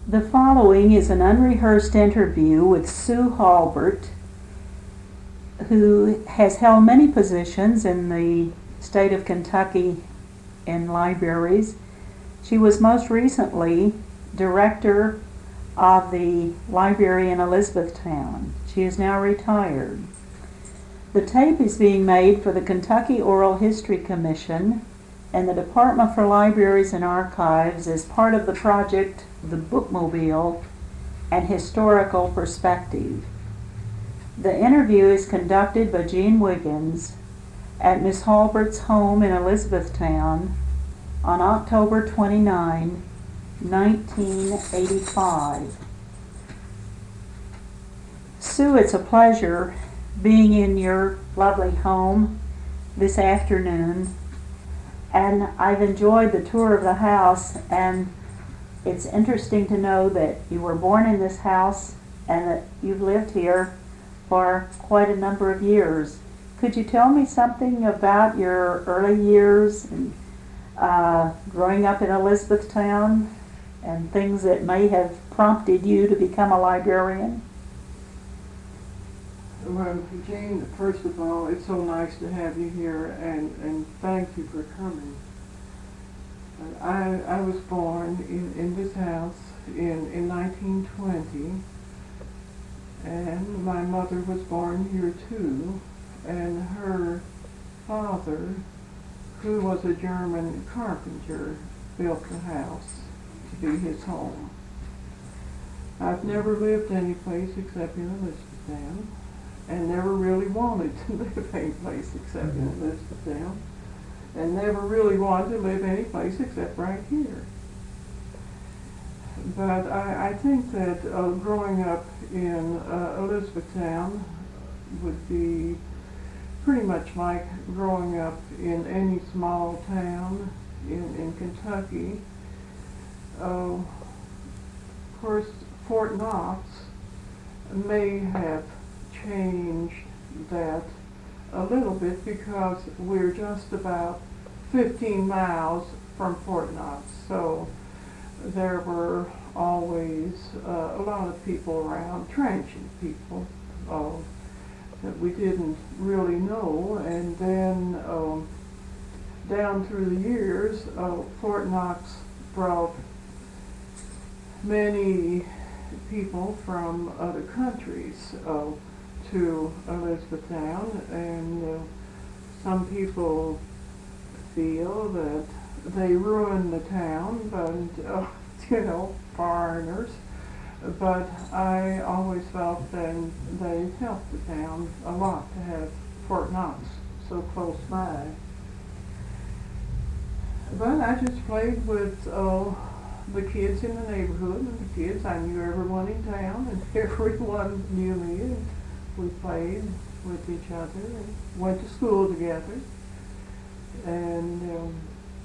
The following is an unrehearsed interview with Sue Halbert, who has held many positions in the state of Kentucky in libraries. She was most recently director of the library in Elizabethtown. She is now retired. The tape is being made for the Kentucky Oral History Commission and the Department for Libraries and Archives as part of the project The Bookmobile and Historical Perspective. The interview is conducted by Gene Wiggins at Miss Halbert's home in Elizabethtown on October 29, 1985. Sue, it's a pleasure being in your lovely home this afternoon, and I've enjoyed the tour of the house, and it's interesting to know that you were born in this house and that you've lived here for quite a number of years. Could you tell me something about your early years and growing up in Elizabethtown and things that may have prompted you to become a librarian? Well, Jane, first of all, it's so nice to have you here, and thank you for coming. I was born in this house in 1920, and my mother was born here too, and her father, who was a German carpenter, built the house to be his home. I've never lived any place except in Elizabethtown, and never really wanted to live any place except in Elizabethtown, and never really wanted to live any place except right here. But I think that growing up in Elizabethtown would be pretty much like growing up in any small town in Kentucky. Of course, Fort Knox may have changed that a little bit because we're just about 15 miles from Fort Knox, so there were always a lot of people around, transient people that we didn't really know, and then down through the years, Fort Knox brought many people from other countries to Elizabethtown, and some people feel that they ruined the town, but foreigners. But I always felt that they helped the town a lot to have Fort Knox so close by. But I just played with the kids in the neighborhood, and the kids, I knew everyone in town, and everyone knew me, and we played with each other and went to school together, and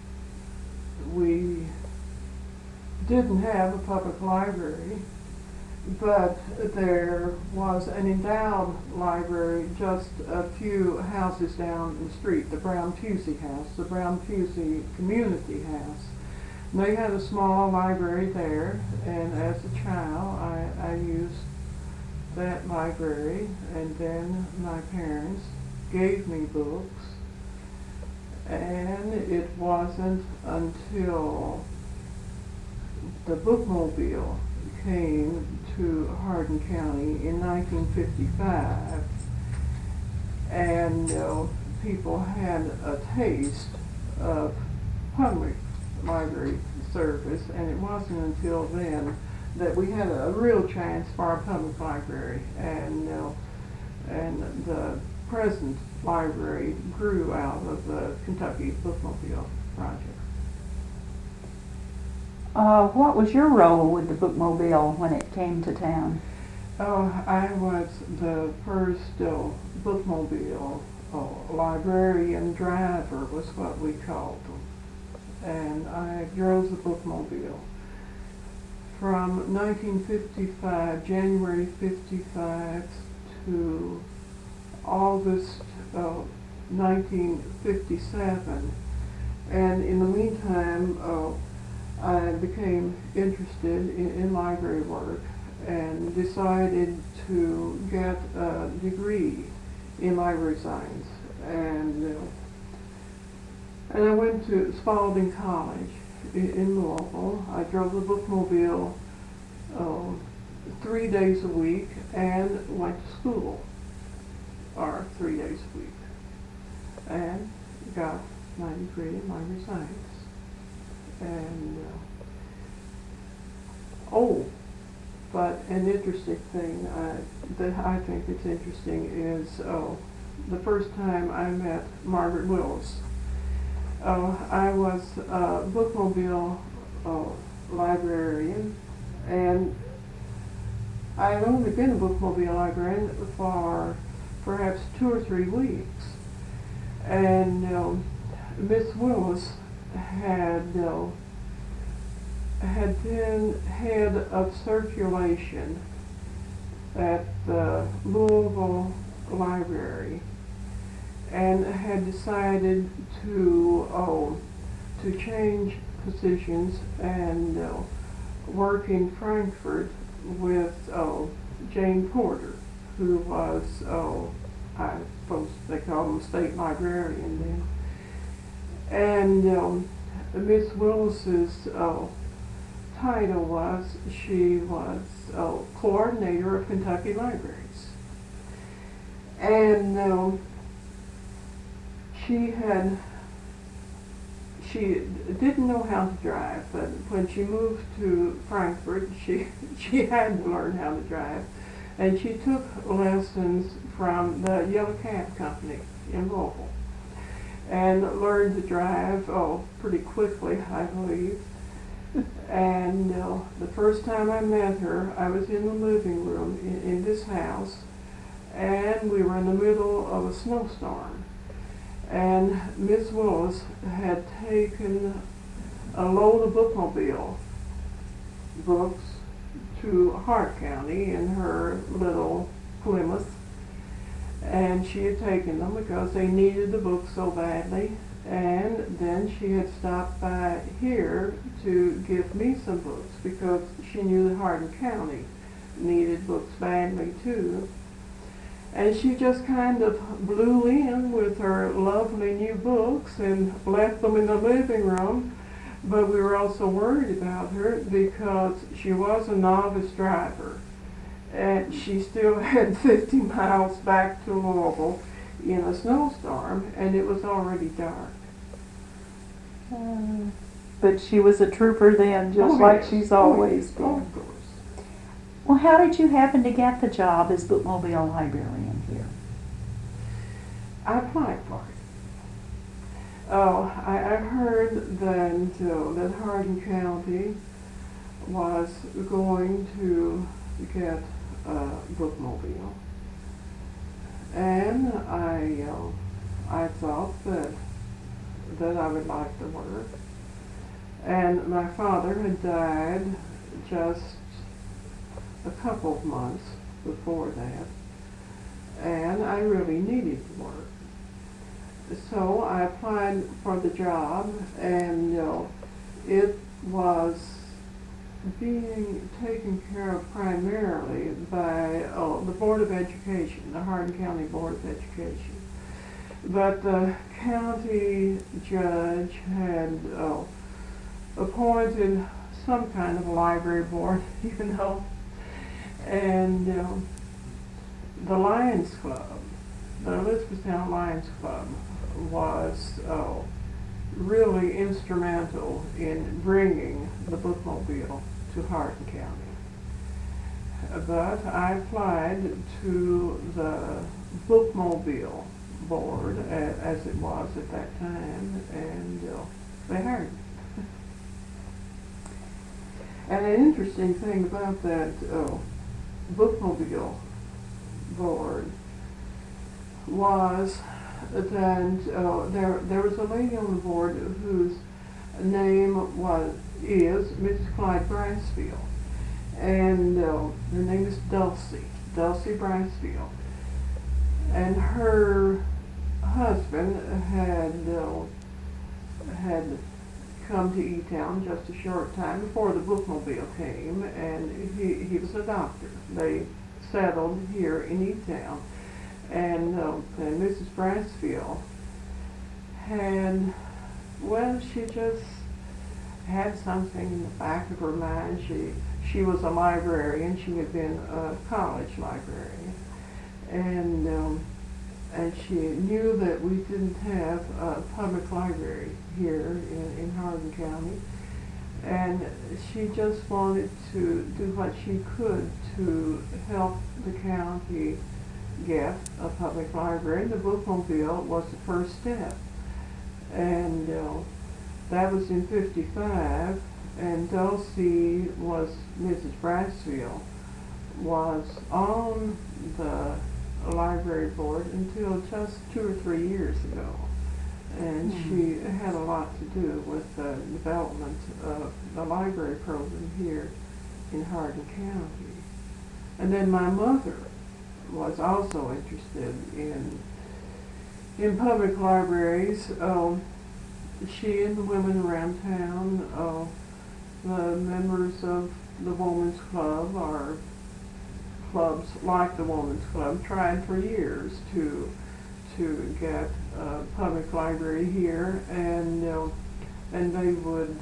we didn't have a public library, but there was an endowed library just a few houses down the street, the Brown Pusey House, the Brown Pusey Community House. They had a small library there, and as a child I used that library, and then my parents gave me books, and it wasn't until the Bookmobile came to Hardin County in 1955, and people had a taste of public library service, and it wasn't until then that we had a real chance for our public library, and the present library grew out of the Kentucky Bookmobile project. What was your role with the Bookmobile when it came to town? I was the first Bookmobile librarian driver was what we called them, and I drove the Bookmobile from 1955, January 55 to August 1957, and in the meantime I became interested in library work and decided to get a degree in library science. And I went to Spalding College in Louisville. I drove the bookmobile 3 days a week and went to school, or 3 days a week, and got my degree in library science. And but an interesting thing that I think is interesting is the first time I met Margaret Willis. I was a bookmobile librarian, and I've only been a bookmobile librarian for perhaps 2 or 3 weeks. And Miss Willis had been head of circulation at the Louisville Library, and had decided to change positions and work in Frankfurt with Jane Porter, who was I suppose they called him state librarian then. And Miss Willis's title was, she was coordinator of Kentucky Libraries. And she didn't know how to drive, but when she moved to Frankfurt, she had to learn how to drive. And she took lessons from the Yellow Cab Company in Louisville and learned to drive pretty quickly, I believe. And the first time I met her, I was in the living room in this house, and we were in the middle of a snowstorm. And Miss Willis had taken a load of bookmobile books to Hart County in her little Plymouth, and she had taken them because they needed the books so badly. And then she had stopped by here to give me some books because she knew that Hardin County needed books badly too. And she just kind of blew in with her lovely new books and left them in the living room. But we were also worried about her because she was a novice driver, and she still had 50 miles back to Louisville in a snowstorm, and it was already dark. But she was a trooper then, just like Yes. she's always been. Of course. Well, how did you happen to get the job as bookmobile librarian here? I applied for it. I heard that Hardin County was going to get a bookmobile, and I thought that I would like to work. And my father had died just a couple of months before that, and I really needed to work. So I applied for the job, and it was being taken care of primarily by the Board of Education, the Hardin County Board of Education. But the county judge had appointed some kind of a library board, and the Lions Club, the Elizabethtown Lions Club, was really instrumental in bringing the bookmobile to Hardin County. But I applied to the bookmobile board, as it was at that time, and they hired me. And an interesting thing about that bookmobile board was that there was a lady on the board whose name is Mrs. Clyde Bracefield, and her name is Dulcie Bracefield, and her husband had come to E-Town just a short time before the bookmobile came, and he was a doctor. They settled here in E-Town, and Mrs. Brassfield had, well, she just had something in the back of her mind. She was a librarian. She had been a college librarian, and she knew that we didn't have a public library here in Hardin County, and she just wanted to do what she could to help the county get a public library. The bookmobile was the first step, and that was in '55, and Dulcie Mrs. Brassfield was on the library board until just 2 or 3 years ago, and she had a lot to do with the development of the library program here in Hardin County. And then my mother was also interested in public libraries. She and the women around town, the members of the Woman's Club, or clubs like the Woman's Club, tried for years to get a public library here, and they would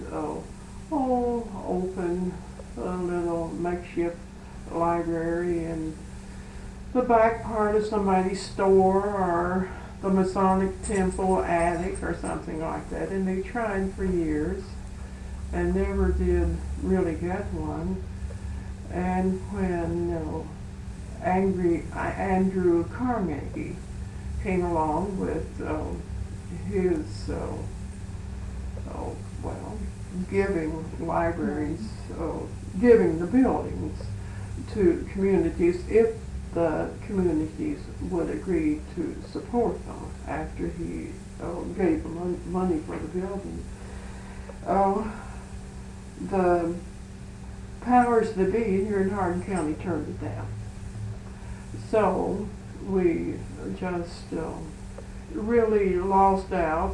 open a little makeshift library in the back part of somebody's store or the Masonic Temple attic or something like that, and they tried for years and never did really get one. And when Andrew Carnegie came along with his giving libraries, giving the buildings to communities if the communities would agree to support them after he gave them money for the building. The powers that be here in Hardin County turned it down. So we just really lost out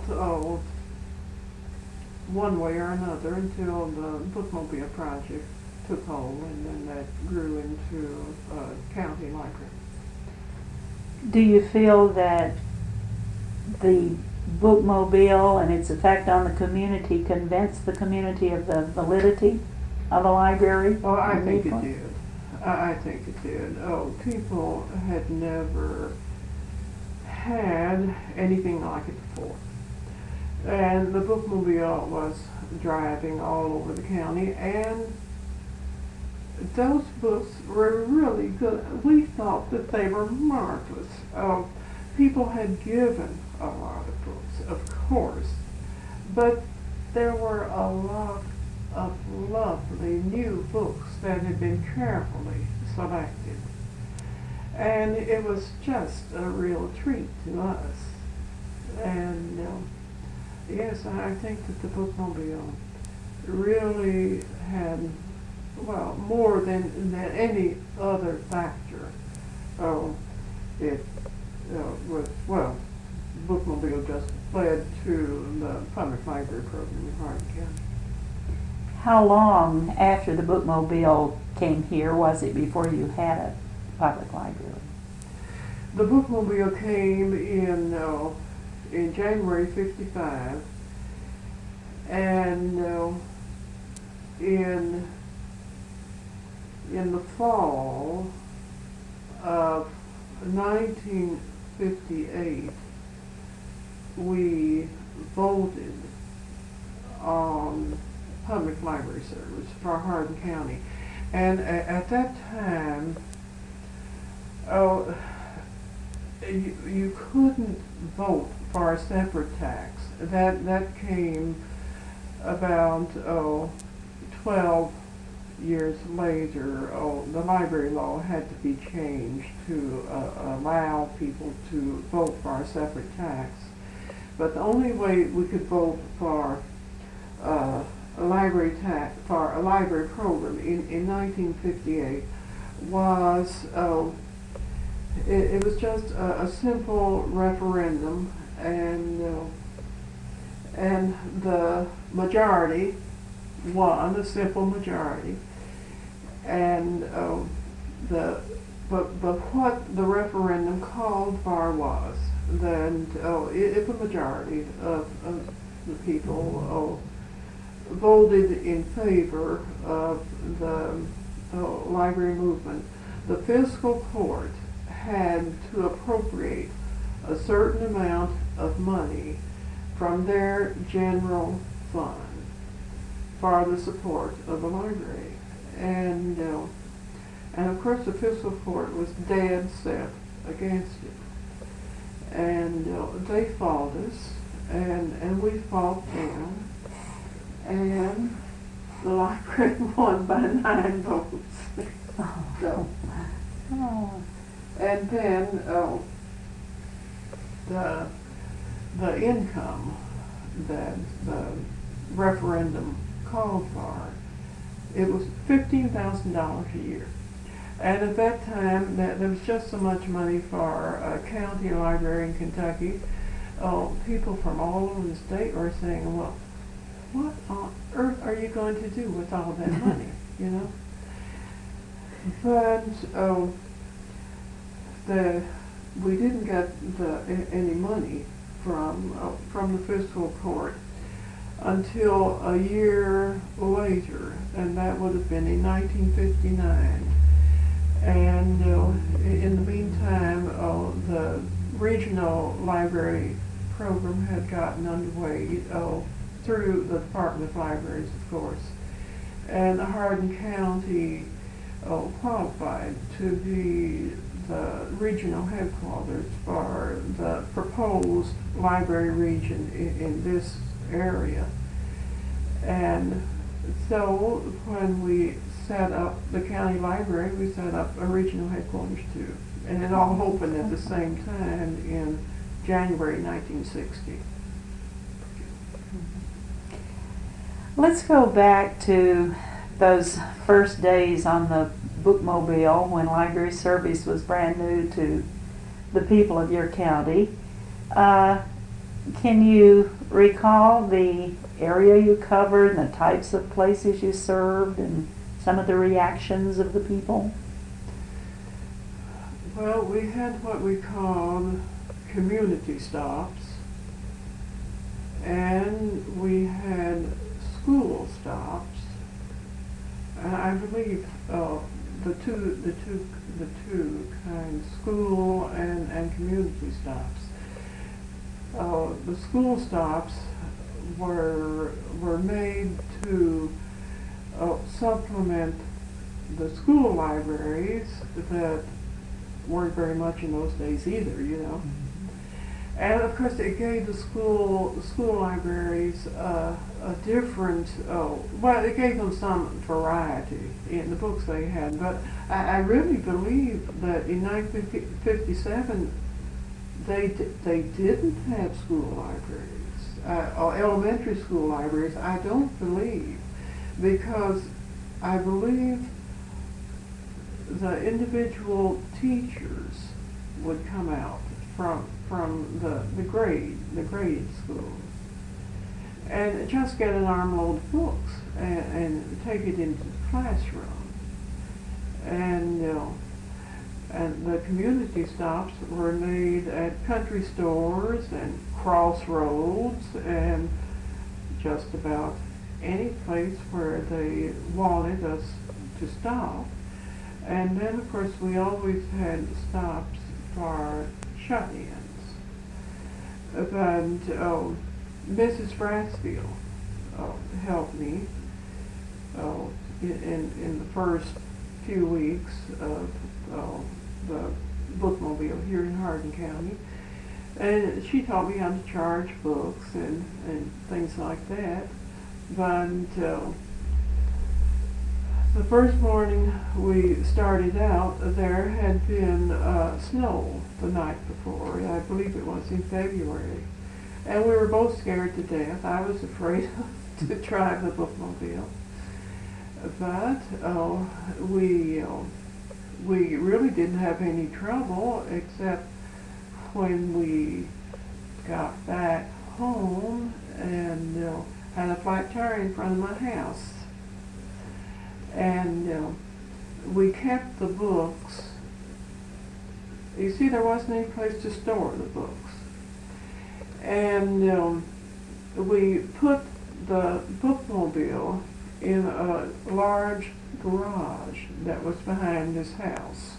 one way or another until the bookmobile project took hold, and then that grew into a county library. Do you feel that the bookmobile and its effect on the community convinced the community of the validity of a library? Oh, I think it did. I think it did. People had never had anything like it before. And the bookmobile was driving all over the county, and those books were really good. We thought that they were marvelous. People had given a lot of books, of course, but there were a lot of lovely new books that had been carefully selected. And it was just a real treat to us. And yes, I think that the bookmobile really had, well, more than any other factor. It was, well, bookmobile just led to the public library program in Hardin County. How long after the bookmobile came here was it before you had a public library? The bookmobile came in January '55, and in the fall of 1958, we voted on public library service for Hardin County. And at that time, you couldn't vote for a separate tax. That came about 12 years later. The library law had to be changed to allow people to vote for a separate tax. But the only way we could vote for a library tax, for a library program in 1958 was it was just a simple referendum, and and the majority won, a simple majority. And but what the referendum called for was that if a majority of the people voted in favor of the library movement, the fiscal court had to appropriate a certain amount of money from their general fund for the support of the library. And of course the fiscal court was dead set against it. And they fought us, and we fought them, and the library won by 9 votes. So, and then the income that the referendum called for, it was $15,000 a year. And at that time, there was just so much money for a county library in Kentucky. People from all over the state were saying, well, what on earth are you going to do with all that money, you know? But we didn't get any money from the fiscal court until a year later, and that would have been in 1959. And in the meantime, the regional library program had gotten underway through the Department of Libraries, of course. And Hardin County qualified to be the regional headquarters for the proposed library region in this area. And so when we set up the county library, we set up a regional headquarters too. And it all opened at the same time in January 1960. Let's go back to those first days on the bookmobile when library service was brand new to the people of your county. Can you recall the area you covered and the types of places you served and some of the reactions of the people? Well, we had what we called community stops, and we had school stops. And I believe the two kinds, school and community stops. The school stops were made to supplement the school libraries that weren't very much in those days either, you know. And of course it gave the school libraries a different, well, it gave them some variety in the books they had. But I really believe that in 1957 they didn't have school libraries, or elementary school libraries. I don't believe, because I believe the individual teachers would come out from the grade schools and just get an armload of books and take it into the classroom. And the community stops were made at country stores and crossroads and just about any place where they wanted us to stop. And then, of course, we always had stops for shut-ins. And Mrs. Brassfield helped me in the first few weeks of the bookmobile here in Hardin County. And she taught me how to charge books and things like that. But the first morning we started out, there had been snow the night before. I believe it was in February. And we were both scared to death. I was afraid to drive the bookmobile. But we really didn't have any trouble, except when we got back home and had a flat tire in front of my house. And we kept the books. You see, there wasn't any place to store the books. And we put the bookmobile in a large garage that was behind this house.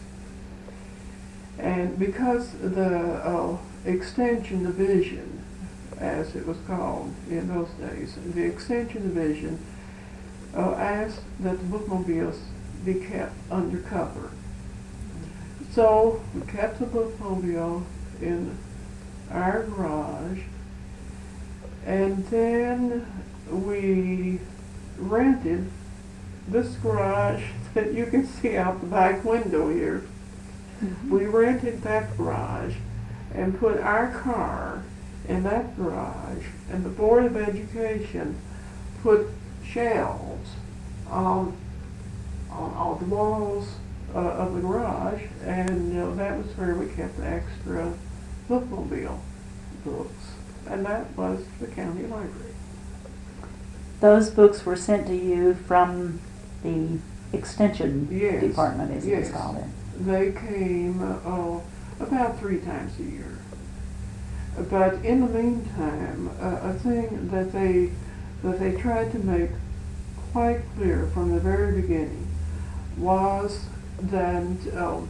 And because the Extension Division, as it was called in those days, the Extension Division asked that the bookmobiles be kept under cover. So we kept the bookmobile in our garage, and then we rented this garage that you can see out the back window here. Mm-hmm. We rented that garage and put our car in that garage, and the Board of Education put shelves on the walls of the garage, and that was where we kept the extra bookmobile books, and that was the county library. Those books were sent to you from the Extension Department, as it's called. They came about 3 times a year. But in the meantime, a thing that they tried to make quite clear from the very beginning was that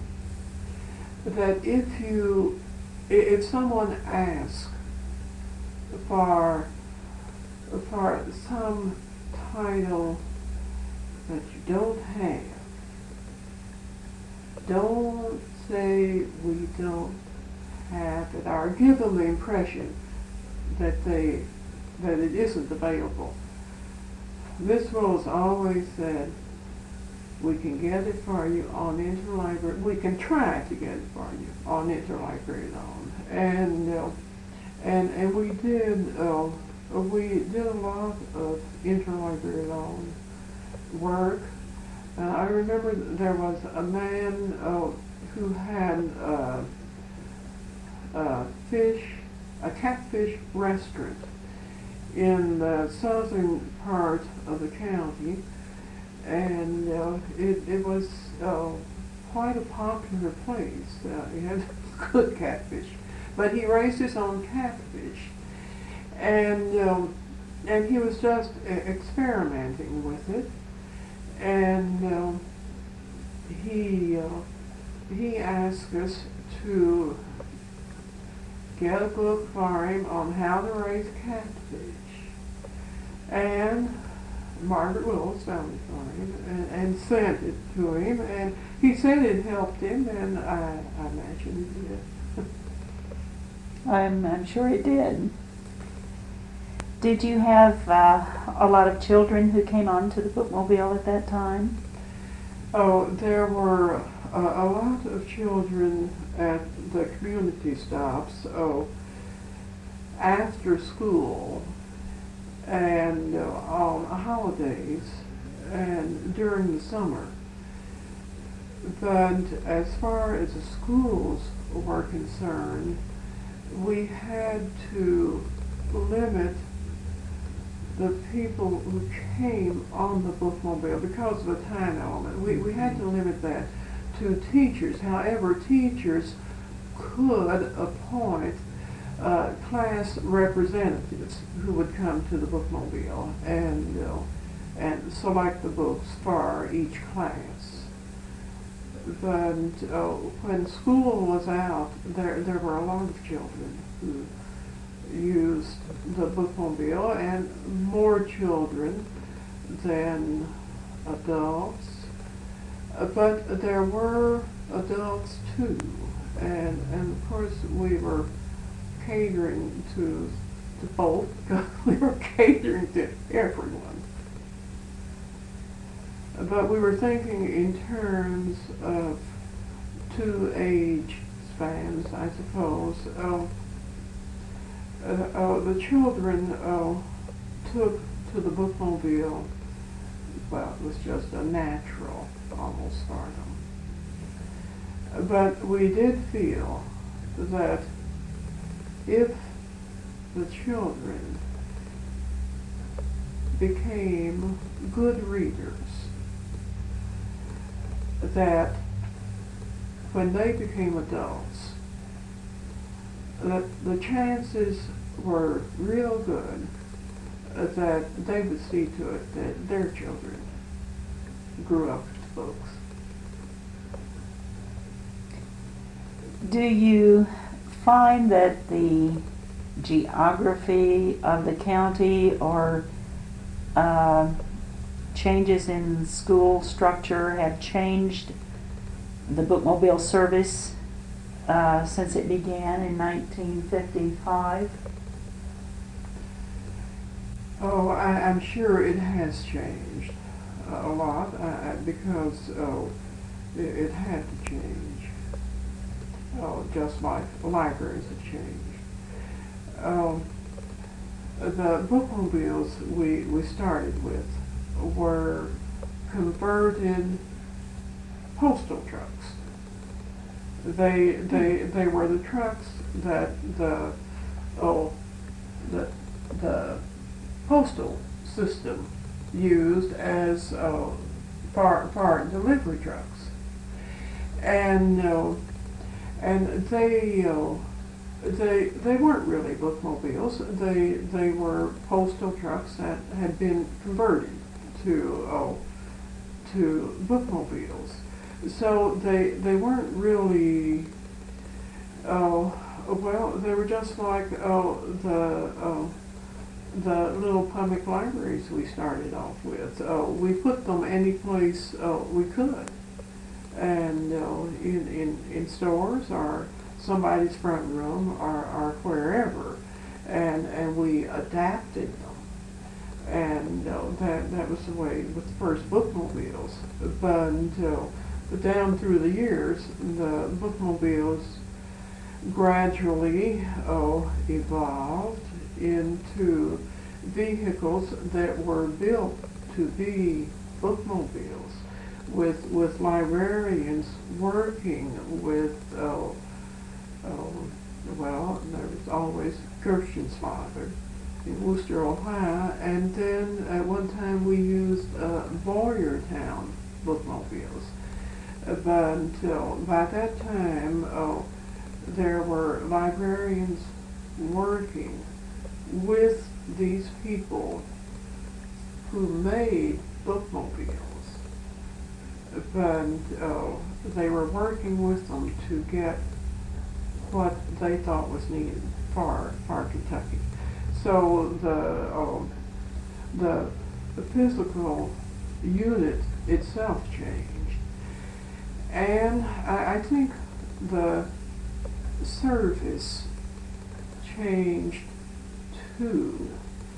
if someone asked for some title that you don't have, don't say we don't have it, or give them the impression that it isn't available. Miss Rose always said, we can get it for you on interlibrary. We can try to get it for you on interlibrary loan, and we did. We did a lot of interlibrary loan work. I remember there was a man who had a catfish restaurant in the southern part of the county, and it was quite a popular place. He had good catfish, but he raised his own catfish, and he was just experimenting with it, and he asked us to get a book for him on how to raise catfish, and Margaret Willis found it for him and sent it to him, and he said it helped him, and I imagine it did. I'm sure it did. Did you have a lot of children who came onto the bookmobile at that time? Oh, there were a lot of children at the community stops after school and on holidays and during the summer. But as far as the schools were concerned, we had to limit the people who came on the bookmobile because of the time element. We had to limit that to teachers. However, teachers could appoint class representatives who would come to the bookmobile and select the books for each class. But when school was out, there were a lot of children who used the bookmobile, and more children than adults. But there were adults too, and of course we were catering to both, because we were catering to everyone. But we were thinking in terms of 2 age spans, I suppose. The children took to the bookmobile, well, it was just a natural almost stardom. But we did feel that if the children became good readers, that when they became adults, that the chances were real good that they would see to it that their children grew up with books. Do you find that the geography of the county or changes in school structure have changed the bookmobile service since it began in 1955? Oh, I'm sure it has changed a lot because it had to change. Just like libraries have changed. The bookmobiles we started with were converted postal trucks. They were the trucks that the postal system used as for delivery trucks, and they weren't really bookmobiles. They were postal trucks that had been converted to bookmobiles. So they weren't really. Well, they were just like the little public libraries we started off with. We put them any place we could, and in stores or somebody's front room or wherever, and we adapted them. And that was the way with the first bookmobiles. But down through the years, the bookmobiles gradually evolved into vehicles that were built to be bookmobiles, with librarians working with, well, there was always Gershon's father in Worcester, Ohio, and then at one time we used Boyertown bookmobiles. But until by that time, there were librarians working with these people who made bookmobiles, but they were working with them to get what they thought was needed for Kentucky. So the physical unit itself changed, and I think the service changed too.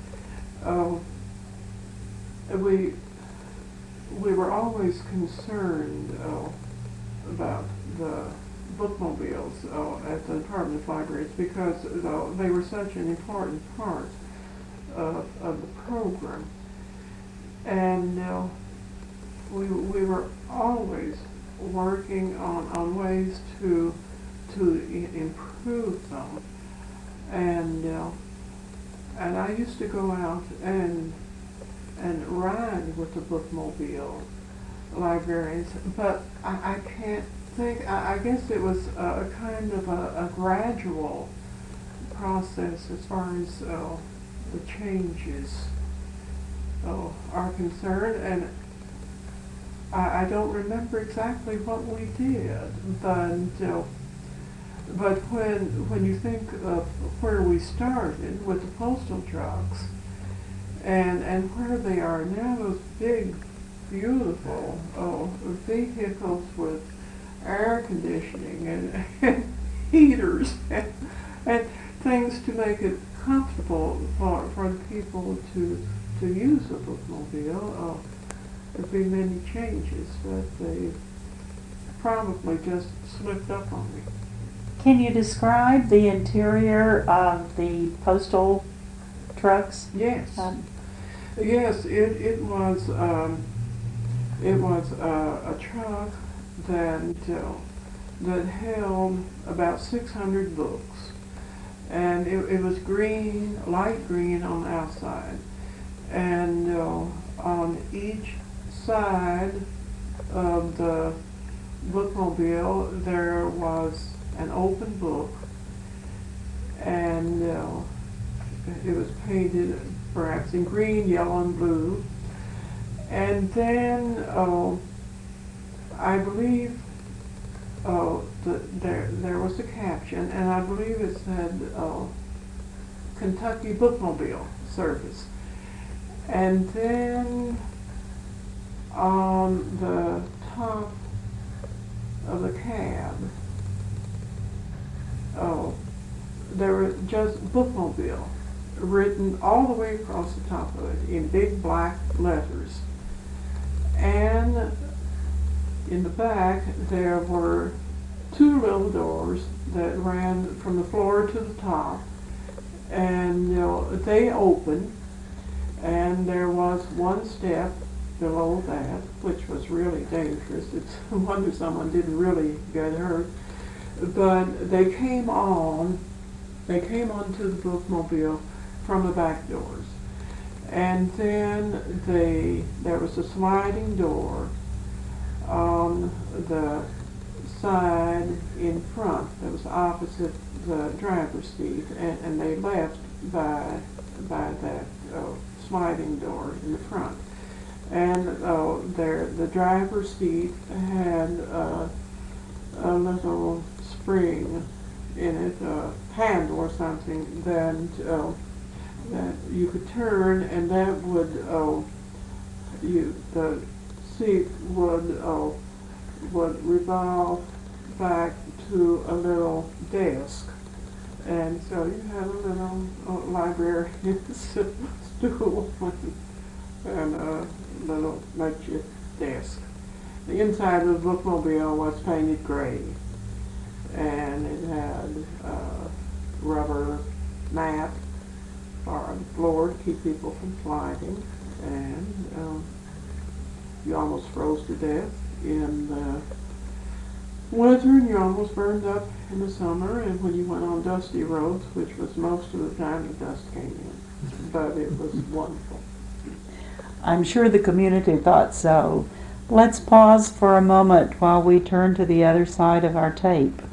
We were always concerned about the bookmobiles at the Department of Libraries because they were such an important part of the program, and we were always working on ways to improve them, and I used to go out and ride with the bookmobile librarians, but I can't think. I guess it was a kind of a gradual process as far as the changes are concerned, and I don't remember exactly what we did, but when you think of where we started with the postal trucks and where they are now, those big, beautiful vehicles with air conditioning and heaters and things to make it comfortable for the people to use a bookmobile, there'd be many changes, but they probably just slipped up on me. Can you describe the interior of the postal trucks? Yes. Yes, it was a truck that held about 600 books, and it was green, light green on the outside, and on each side of the bookmobile there was an open book, and it was painted perhaps in green, yellow, and blue. And then I believe there was a caption, and I believe it said Kentucky Bookmobile Service. And then on the top of the cab, there was just Bookmobile written all the way across the top of it in big black letters. And in the back there were two little doors that ran from the floor to the top, and they opened, and there was one step below that, which was really dangerous. It's a wonder someone didn't really get hurt. But they came onto the bookmobile from the back doors. And then there was a sliding door on the side in front that was opposite the driver's seat, and they left by that sliding door in the front. And the driver's seat had a little spring in it, a handle or something that you could turn, and that would the seat would revolve back to a little desk, and so you had a little librarian stool and a little makeshift desk. The inside of the bookmobile was painted gray, and it had a rubber mat on the floor to keep people from sliding, and you almost froze to death in the winter, and you almost burned up in the summer, and when you went on dusty roads, which was most of the time the dust came in. But it was wonderful. I'm sure the community thought so. Let's pause for a moment while we turn to the other side of our tape.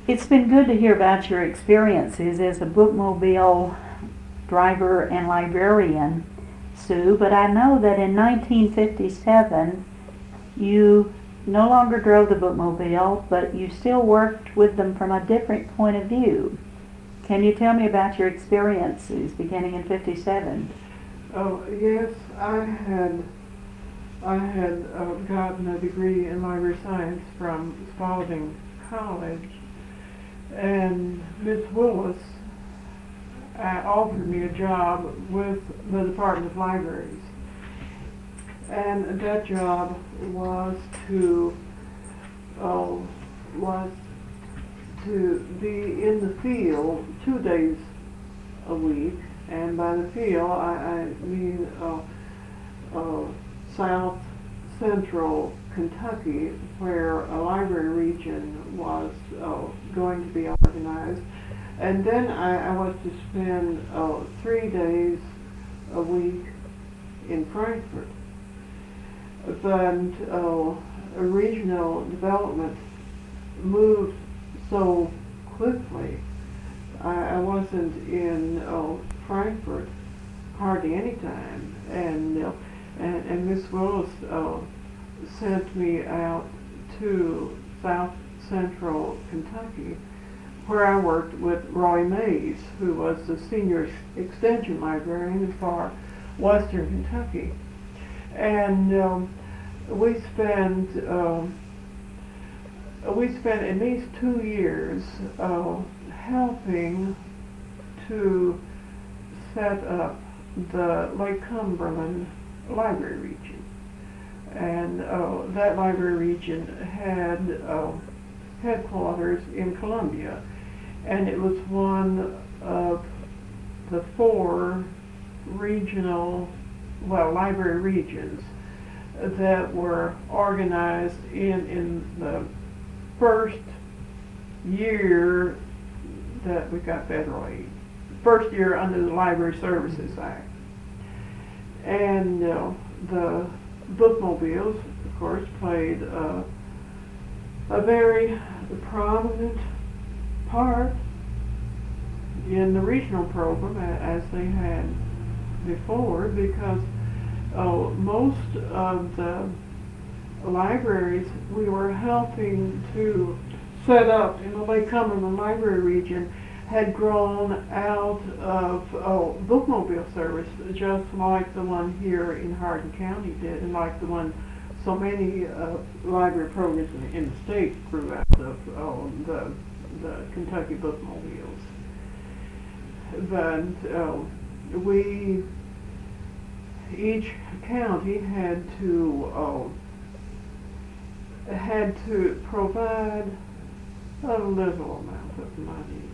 It's been good to hear about your experiences as a bookmobile driver and librarian, Sue, but I know that in 1957 you no longer drove the bookmobile, but you still worked with them from a different point of view. Can you tell me about your experiences beginning in 57? Oh, yes, I had gotten a degree in library science from Spalding College, and Miss Willis offered me a job with the Department of Libraries. And that job was to uh, was to be in the field 2 days a week, and by the field I mean South Central Kentucky, where a library region was going to be organized. And then I was to spend 3 days a week in Frankfort. But regional development moved so quickly. I wasn't in Frankfort hardly any time, and Miss Willis sent me out to South Central Kentucky, where I worked with Roy Mays, who was the senior extension librarian for Western Kentucky. And we spent at least 2 years helping to set up the Lake Cumberland Library Region. And that library region had headquarters in Columbia, and it was one of the 4 regional, library regions that were organized in the first year that we got federal aid, first year under the Library Services Act. And the bookmobiles, of course, played a very prominent part in the regional program as they had before, because most of the libraries we were helping to set up in the Lake Cumberland Library region had grown out of bookmobile service, just like the one here in Hardin County did, and like the one so many library programs in the state grew out of the Kentucky bookmobiles. But each county had to provide a little amount of money.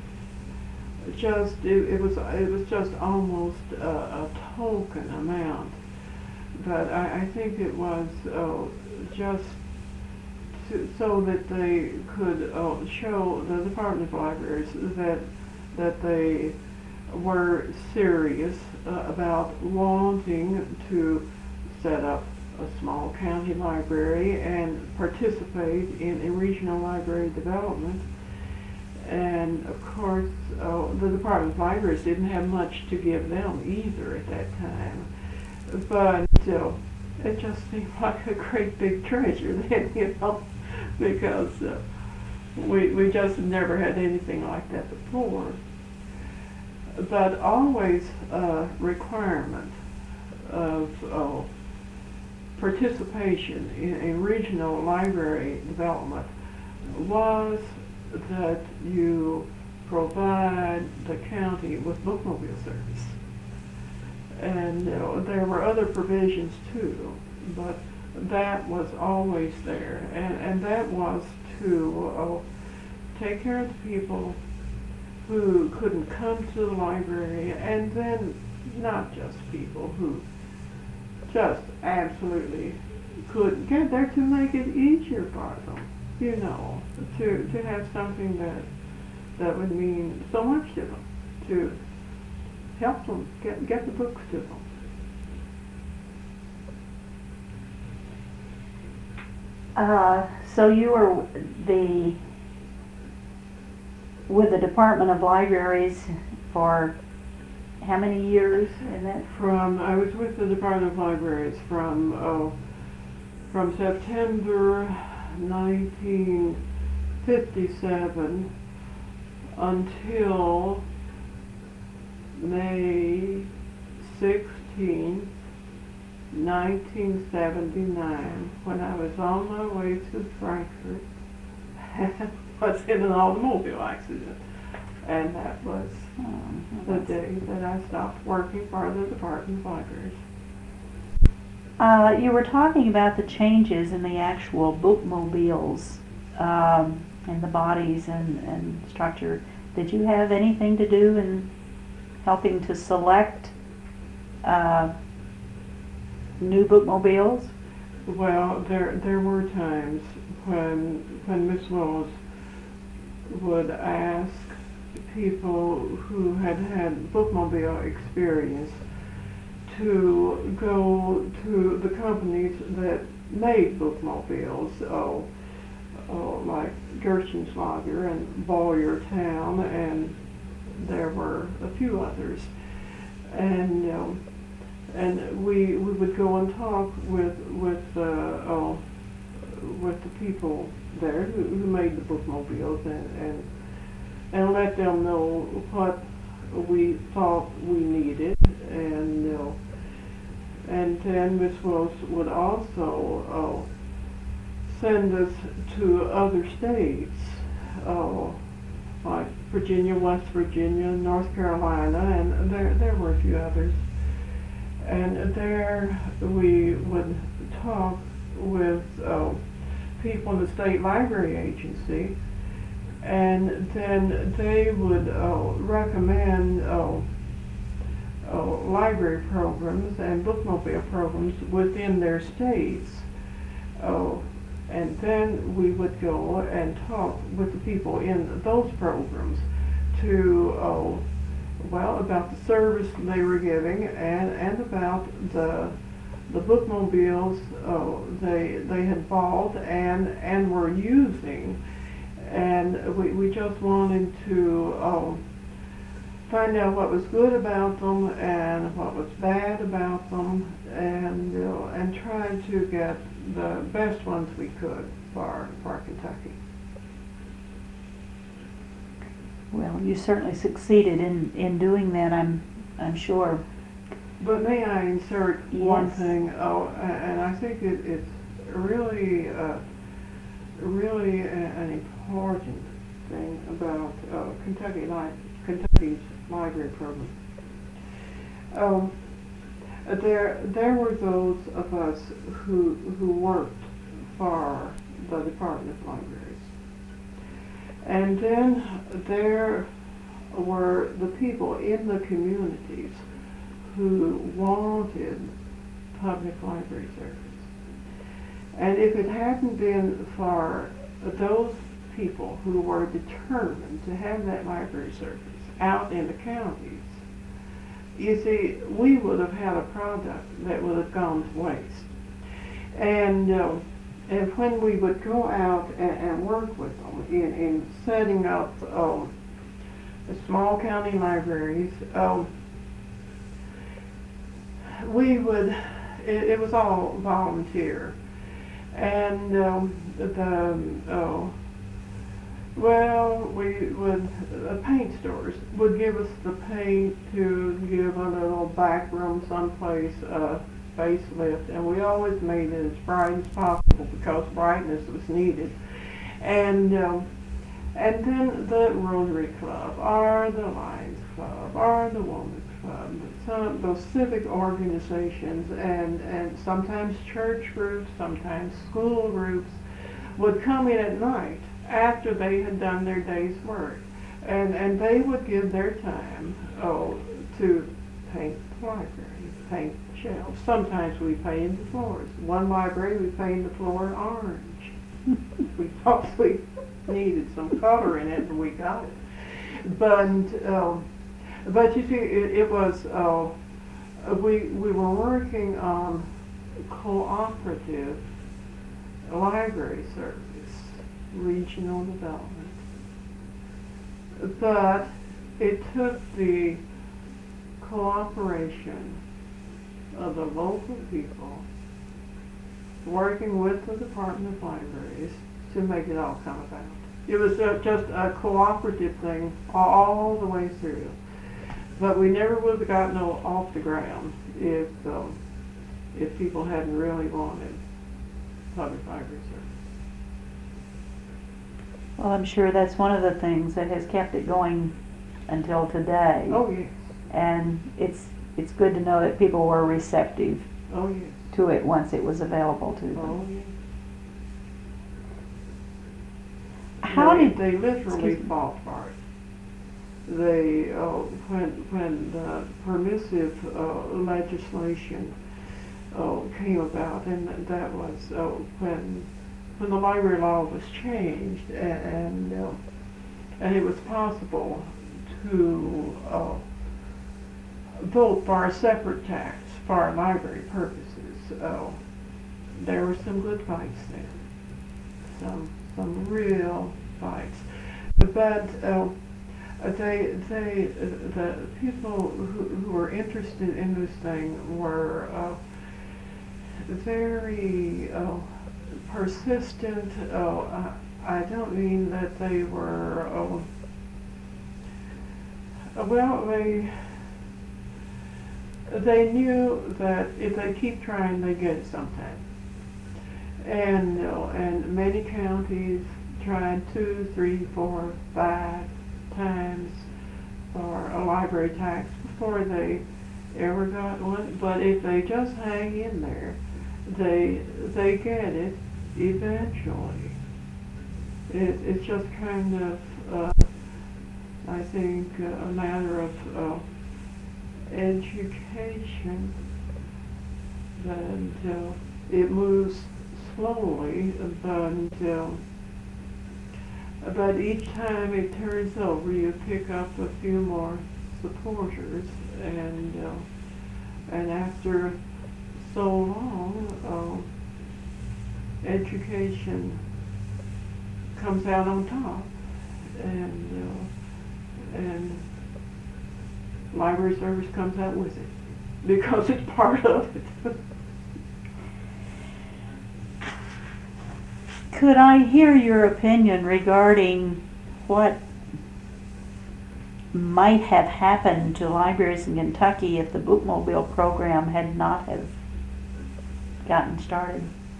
It was just almost a token amount, but I think it was just so that they could show the Department of Libraries that they were serious about wanting to set up a small county library and participate in a regional library development. And of course, the Department of Libraries didn't have much to give them either at that time. But it just seemed like a great big treasure then, because we just never had anything like that before. But always a requirement of participation in regional library development was that you provide the county with bookmobile service. And there were other provisions too, but that was always there. And that was to take care of the people who couldn't come to the library, and then not just people who just absolutely couldn't get there, to make it easier for them, to have something that would mean so much to them, to help them get the books to them. So you were the with the Department of Libraries for how many years? And that I was with the Department of Libraries from September 1957 until May 16, 1979, when I was on my way to Frankfurt and was in an automobile accident. And that was the day that I stopped working for the Department of Libraries. You were talking about the changes in the actual bookmobiles and the bodies and structure. Did you have anything to do in helping to select new bookmobiles? Well, there were times when Miss Willis would ask people who had had bookmobile experience to go to the companies that made bookmobiles, like Gershenslager and Boyertown, and there were a few others. And we would go and talk with the people there who made the bookmobiles and let them know what we thought we needed, and then Miss Willis would also send us to other states, like Virginia, West Virginia, North Carolina, and there were a few others. And there we would talk with people in the State Library Agency, and then they would recommend library programs and bookmobile programs within their states. And then we would go and talk with the people in those programs to, about the service they were giving and about the bookmobiles they had bought and were using. And we just wanted to find out what was good about them and what was bad about them, and try to get the best ones we could for Kentucky. Well, you certainly succeeded in doing that, I'm sure. But may I insert one Yes. thing? And I think it's really an important thing about Kentucky's library program. There were those of us who worked for the Department of Libraries. And then there were the people in the communities who wanted public library service. And if it hadn't been for those people who were determined to have that library service out in the counties, you see, we would have had a product that would have gone to waste. And when we would go out and work with them in setting up small county libraries, we would, it was all volunteer. And we would, paint stores would give us the paint to give a little back room someplace, facelift, and we always made it as bright as possible because brightness was needed. And then the Rotary Club, or the Lions Club, or the Women's Club, some those civic organizations, and sometimes church groups, sometimes school groups, would come in at night after they had done their day's work, and they would give their time to paint the library, paint the shelves. Sometimes we painted the floors. One library we painted the floor orange. We thought we needed some color in it, and we got it. But you see, it was we were working on cooperative library service, regional development. but it took the cooperation of the local people working with the Department of Libraries to make it all come about. It was just a cooperative thing all the way through. But we never would have gotten off the ground if people hadn't really wanted public library service. Well, I'm sure that's one of the things that has kept it going until today. Oh, yes. And it's good to know that people were receptive Oh, yes. to it once it was available to them. Oh, yes. How did they literally fought for it? They when the permissive legislation came about, and that was when the library law was changed, and it was possible to vote for a separate tax for library purposes. There were some good fights then, some real fights, but the people who were interested in this thing were very persistent. I don't mean that they were, well, they knew that if they keep trying, they get it sometime. And many counties tried 2, 3, 4, 5 times for a library tax before they ever got one. But if they just hang in there, they get it eventually. It's just kind of, I think, a matter of education, that it moves slowly, but each time it turns over, you pick up a few more supporters, and after so long, education comes out on top, and library service comes out with it because it's part of it. Could I hear your opinion regarding what might have happened to libraries in Kentucky if the Bookmobile program had not have gotten started?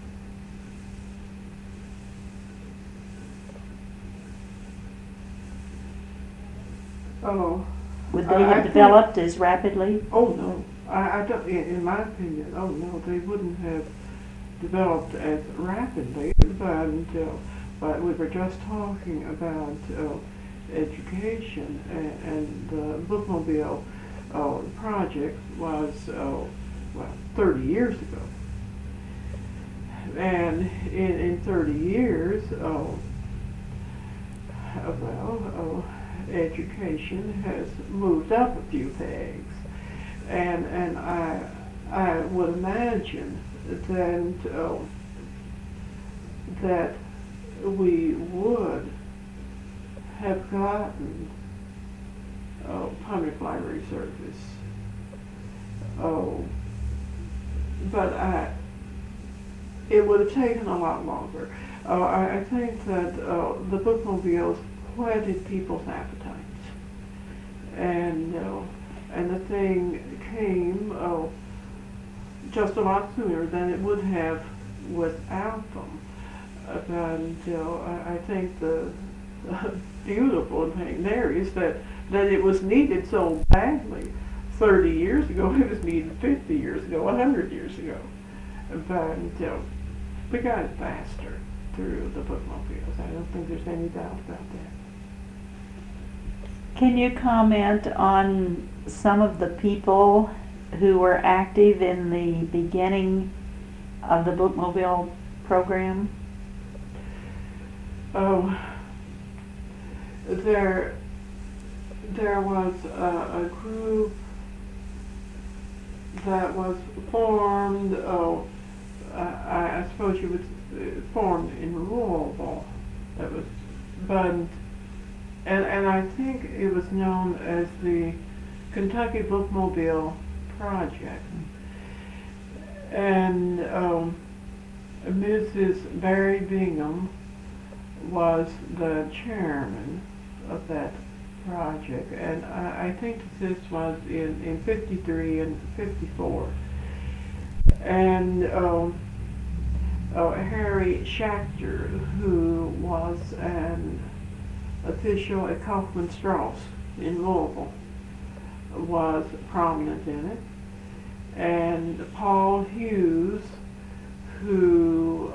Oh. Would they have developed as rapidly? Oh no, I don't. In my opinion, oh no, they wouldn't have developed as rapidly. But we were just talking about education, and the Bookmobile project was 30 years ago, and in 30 years, education has moved up a few pegs, and I would imagine that we would have gotten public library service. But it would have taken a lot longer. I think that the Bookmobiles whetted people's appetites, and the thing came just a lot sooner than it would have without them. I think the beautiful thing there is that it was needed so badly 30 years ago. It was needed 50 years ago, 100 years ago. But we got it faster through the Bookmobiles. I don't think there's any doubt about that. Can you comment on some of the people who were active in the beginning of the Bookmobile program? Oh, there was a group that was formed. I suppose you would formed in Louisville. That was, but and I think it was known as the Kentucky Bookmobile Project. And Mrs. Barry Bingham was the chairman of that project, and I think this was in 53 and 54. And Harry Schachter, who was an official at Kaufman Strauss in Louisville, was prominent in it. And Paul Hughes, who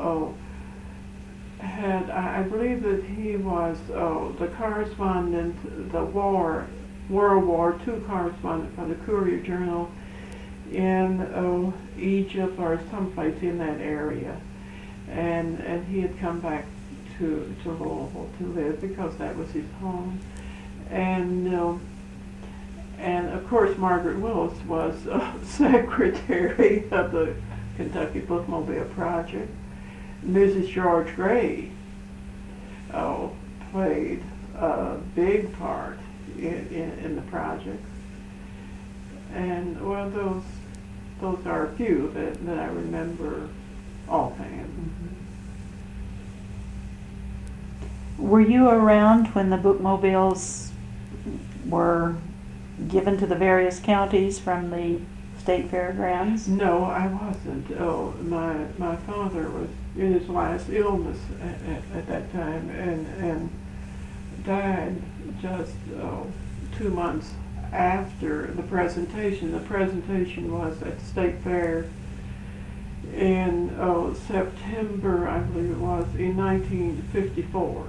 I believe that he was the correspondent, the World War II correspondent for the Courier Journal in Egypt or someplace in that area. And he had come back to Louisville to live because that was his home. And of course Margaret Willis was secretary of the Kentucky Bookmobile Project. Mrs. George Gray played a big part in the project. And well, those are a few that I remember offhand. Were you around when the bookmobiles were given to the various counties from the state fairgrounds? No, I wasn't. My father was in his last illness at that time and died just 2 months after the presentation. The presentation was at the State Fair in September, I believe it was, in 1954.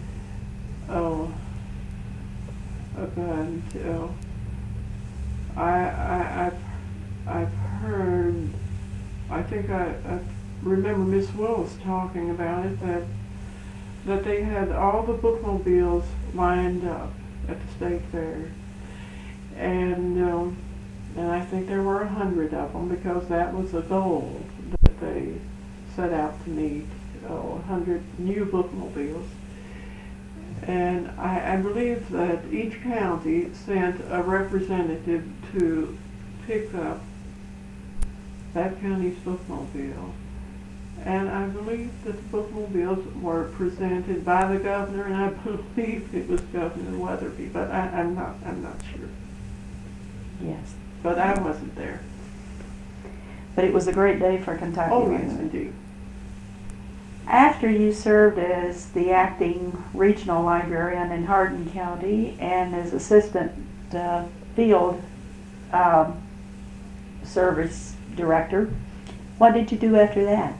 I've heard, I think I remember Miss Willis talking about it, that they had all the bookmobiles lined up at the State Fair. And I think there were 100 of them because that was a goal that they set out to meet, 100 new bookmobiles. And I believe that each county sent a representative to pick up that county's bookmobile. And I believe that the bookmobiles were presented by the governor, and I believe it was Governor Weatherby, but I'm not sure. Yes. But I wasn't there. But it was a great day for Kentucky. Oh, yes, indeed. After you served as the acting regional librarian in Hardin County and as assistant field service director, what did you do after that?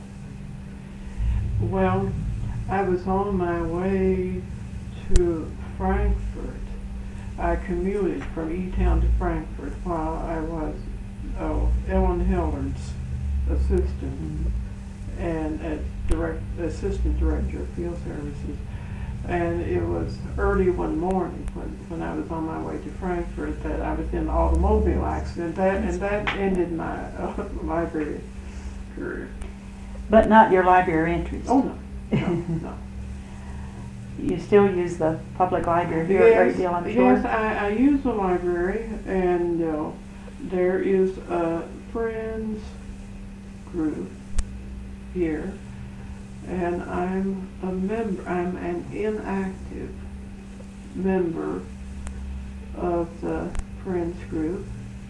Well, I was on my way to Frankfort. I commuted from E-Town to Frankfort while I was Ellen Hillard's assistant and assistant director of field services. And it was early one morning when I was on my way to Frankfort that I was in an automobile accident, and that ended my library career. But not your library interest? Oh, no. You still use the public library here a great deal, I'm sure? Yes, I use the library, and there is a Friends group here, and I'm a member. I'm an inactive member of the Friends group.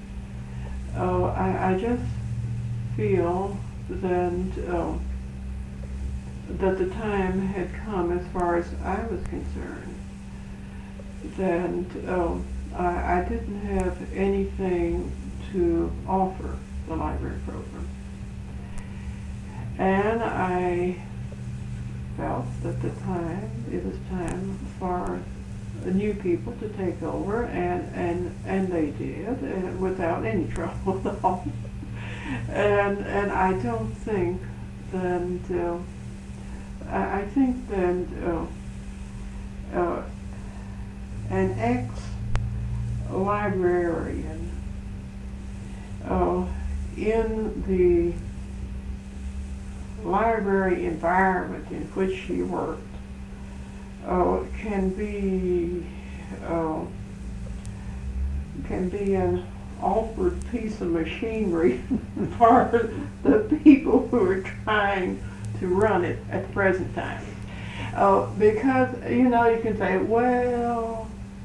I just feel that the time had come, as far as I was concerned, that I didn't have anything to offer the library program. And I felt that it was time for new people to take over, and they did, and without any trouble at all. And I don't think that I think that an ex-librarian in the library environment in which she worked can be uh, can be an awkward piece of machinery for the people who are trying to run it at the present time. Because, you know, you can say, well,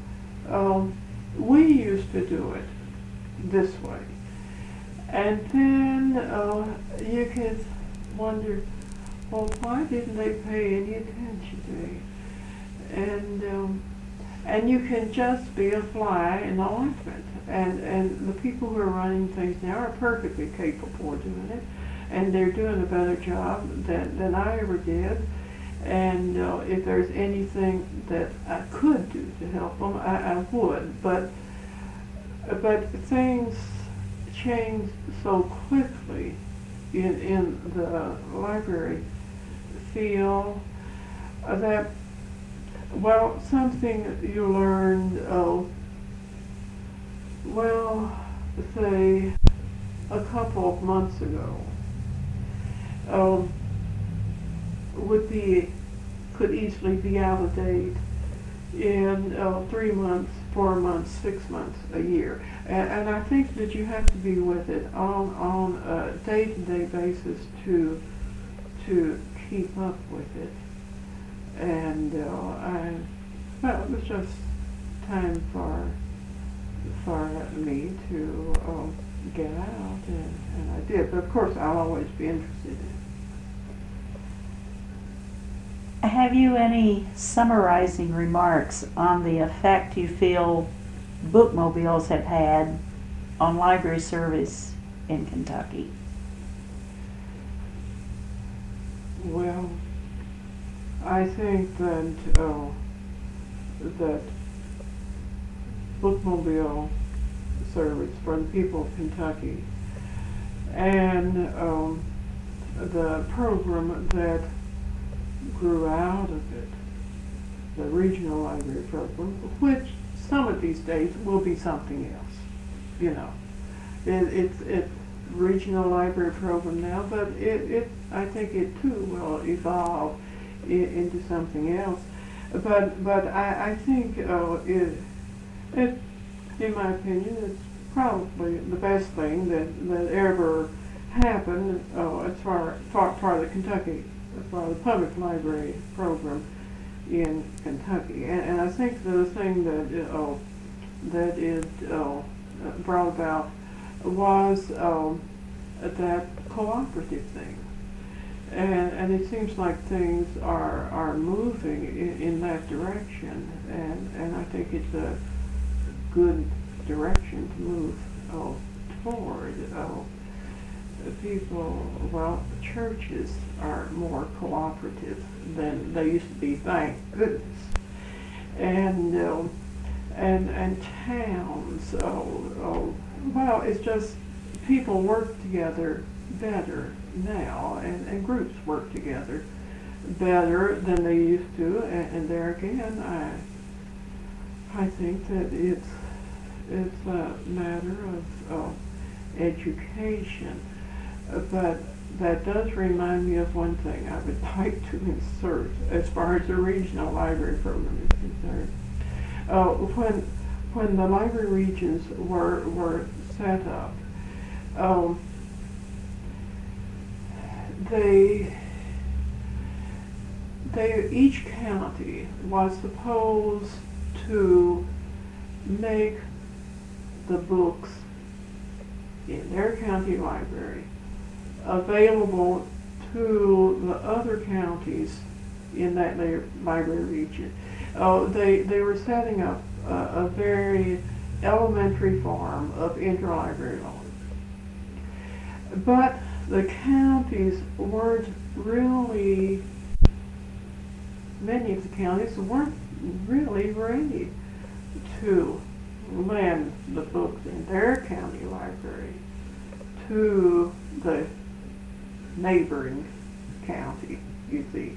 we used to do it this way. And then you can wonder, well, why didn't they pay any attention to it? And you can just be a fly in the ointment. And the people who are running things now are perfectly capable of doing it. And they're doing a better job than I ever did. And if there's anything that I could do to help them, I would. But things change so quickly in the library field that, well, something you learned, say a couple of months ago, could easily be out of date in 3 months, 4 months, 6 months, a year. And I think that you have to be with it on a day-to-day basis to keep up with it. And well, it was just time for me to get out, and I did. But of course, I'll always be interested in it. Have you any summarizing remarks on the effect you feel bookmobiles have had on library service in Kentucky? Well, I think that bookmobile service for the people of Kentucky and the program that grew out of it, the regional library program, which some of these days will be something else. You know, it's regional library program now, but I think it too will evolve into something else. But I think it in my opinion, it's probably the best thing that ever happened as far the Kentucky, for the public library program in Kentucky. And I think the thing that it brought about was that cooperative thing. And it seems like things are moving in that direction, and I think it's a good direction to move toward. Churches are more cooperative than they used to be, thank goodness. And towns, it's just people work together better now, and groups work together better than they used to. And there again, I think that it's a matter of education. But that does remind me of one thing I would like to insert as far as the regional library program is concerned. When the library regions were set up, each county was supposed to make the books in their county library available to the other counties in that library region. They were setting up a very elementary form of interlibrary loan. But the counties weren't really, many of the counties weren't really ready to lend the books in their county library to the neighboring county, you see.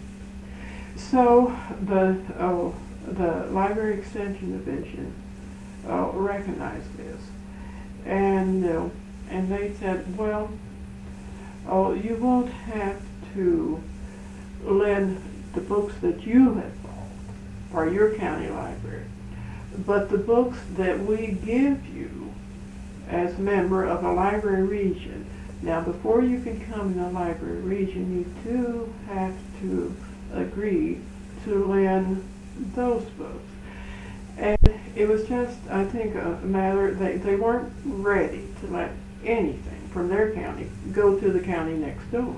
So the Library Extension Division recognized this, and they said, well, you won't have to lend the books that you have bought for your county library, but the books that we give you as a member of a library region, now before you can come in a library region, you do have to agree to lend those books. And it was just, I think, a matter, they weren't ready to let anything from their county go to the county next door.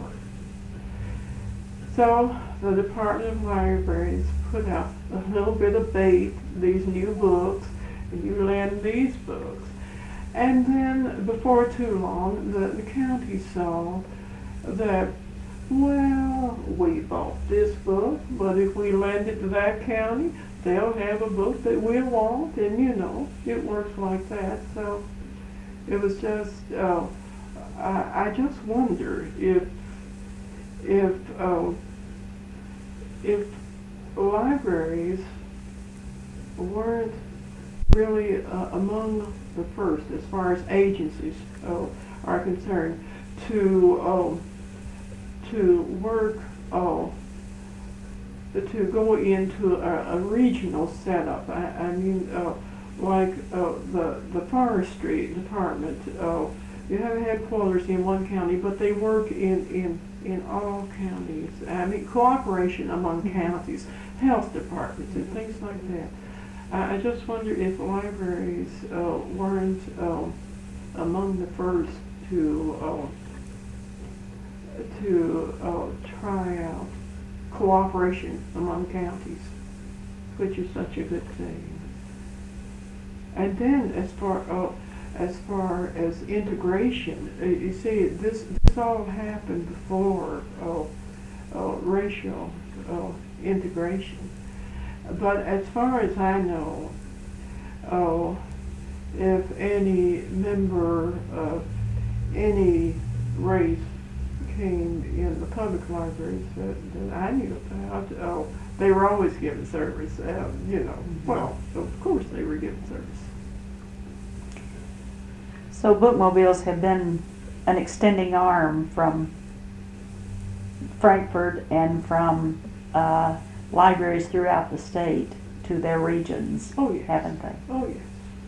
So the Department of Libraries put out a little bit of bait, these new books, and you lend these books. And then before too long, the county saw that, well, we bought this book, but if we lend it to that county, they'll have a book that we'll want, and you know, it works like that. So it was just, I just wonder if libraries weren't really among the first, as far as agencies are concerned, to work to go into a regional setup. I mean, like the forestry department. You have headquarters in one county, but they work in all counties. I mean, cooperation among counties, health departments, and things like that. I just wonder if libraries weren't among the first to try out cooperation among counties, which is such a good thing. And then, as far as integration, you see, this all happened before racial integration. But as far as I know, if any member of any race came in the public libraries that I knew about, they were always given service. You know, well, of course they were given service. So bookmobiles have been an extending arm from Frankfort and from libraries throughout the state to their regions, Oh, yes. haven't they? Oh, yes.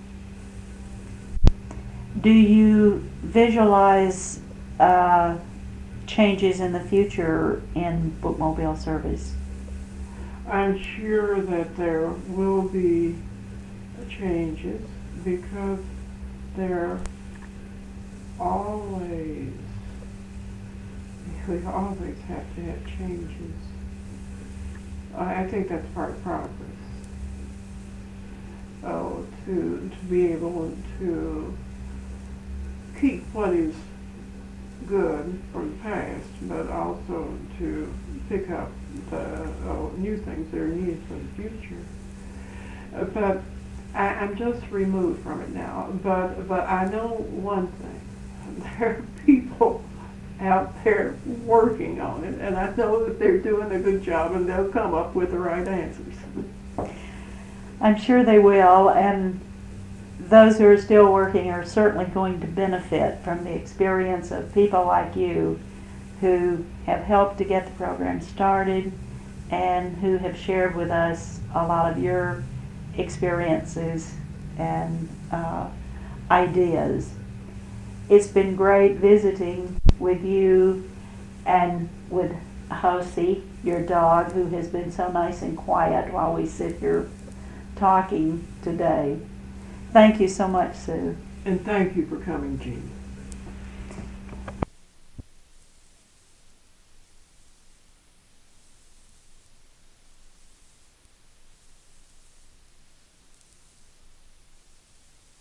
Do you visualize changes in the future in bookmobile service? I'm sure that there will be changes because there always, we always have to have changes. I think that's part of progress. To be able to keep what is good from the past, but also to pick up the new things that are needed for the future. But I'm just removed from it now. But I know one thing: there are people out there working on it, and I know that they're doing a good job, and they'll come up with the right answers. I'm sure they will, and those who are still working are certainly going to benefit from the experience of people like you who have helped to get the program started and who have shared with us a lot of your experiences and ideas. It's been great visiting with you and with Josie, your dog, who has been so nice and quiet while we sit here talking today. Thank you so much, Sue. And thank you for coming, Jean.